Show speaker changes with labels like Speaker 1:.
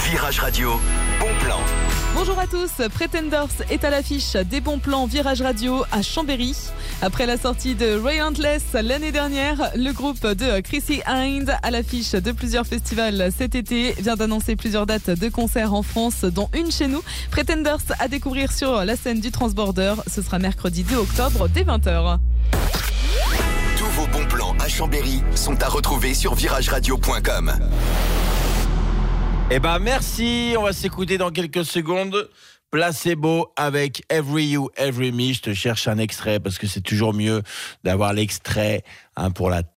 Speaker 1: Virage Radio, bon plan.
Speaker 2: Bonjour à tous, Pretenders est à l'affiche des bons plans Virage Radio à Chambéry. Après la sortie de Relentless l'année dernière, le groupe de Chrissy Hynde, à l'affiche de plusieurs festivals cet été, vient d'annoncer plusieurs dates de concerts en France, dont une chez nous. Pretenders à découvrir sur la scène du Transborder. Ce sera mercredi 2 octobre dès 20h.
Speaker 1: Tous vos bons plans à Chambéry sont à retrouver sur virageradio.com.
Speaker 3: Eh ben merci, on va s'écouter dans quelques secondes. Placebo avec Every You, Every Me. Je te cherche un extrait parce que c'est toujours mieux d'avoir l'extrait pour la